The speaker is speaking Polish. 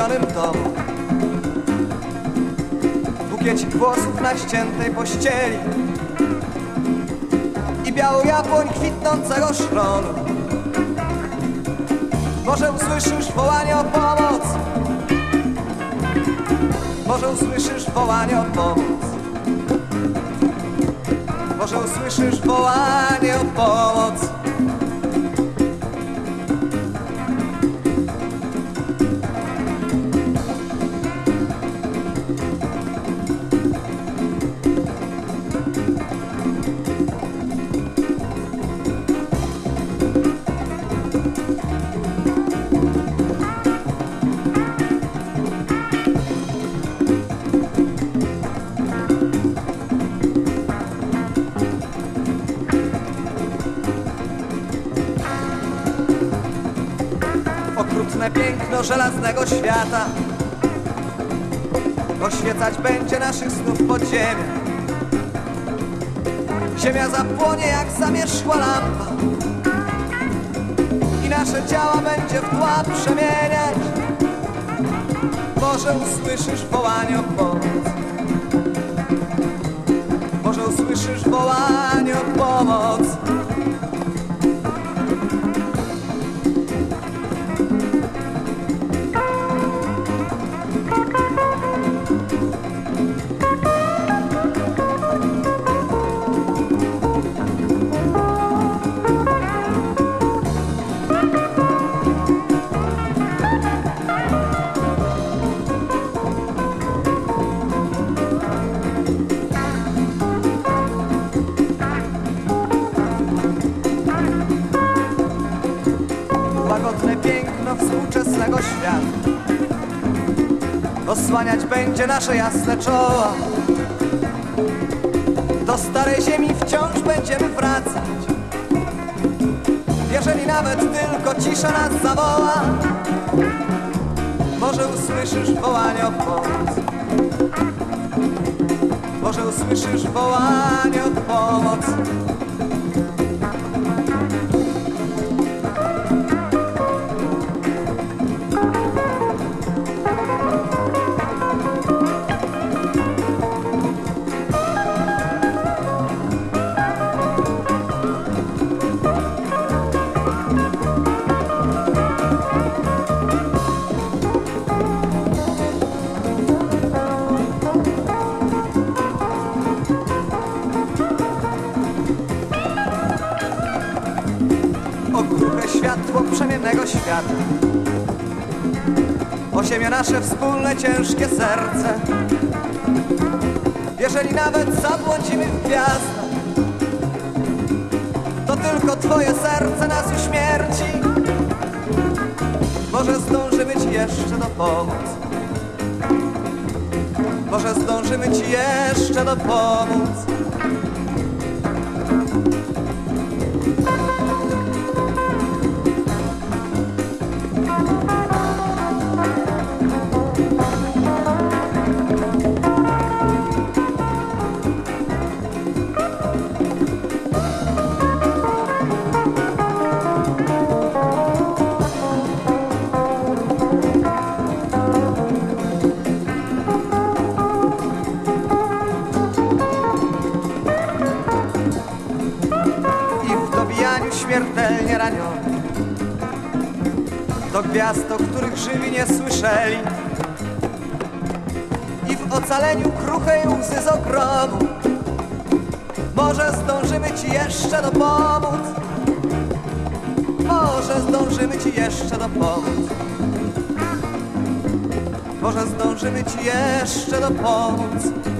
wypełnionym domu. Bukiecik włosów na ściętej pościeli i biały jabłoń kwitnącego szronu. Może usłyszysz wołanie o pomoc, może usłyszysz wołanie o pomoc, może usłyszysz wołanie o pomoc. Okrutne piękno żelaznego świata oświecać będzie naszych snów podziemia. Ziemia zapłonie jak zamierzchła lampa i nasze ciała będzie w tła przemieniać. Może usłyszysz wołanie o pomoc, może usłyszysz wołanie o pomoc. Łagodne piękno współczesnego świata osłaniać będzie nasze jasne czoła. Do starej ziemi wciąż będziemy wracać, jeżeli nawet tylko cisza nas zawoła. Może usłyszysz wołanie o pomoc, może usłyszysz wołanie o pomoc. Okruche światło przemiennego świata osiemia nasze wspólne ciężkie serce. Jeżeli nawet zabłądzimy w gwiazdach, to tylko twoje serce nas uśmierci. Może zdążymy ci jeszcze dopomóc, może zdążymy ci jeszcze dopomóc. Śmiertelnie raniony do gwiazd, o których żywi nie słyszeli, i w ocaleniu kruchej łzy z ogromu może zdążymy ci jeszcze dopomóc, może zdążymy ci jeszcze dopomóc, może zdążymy ci jeszcze dopomóc.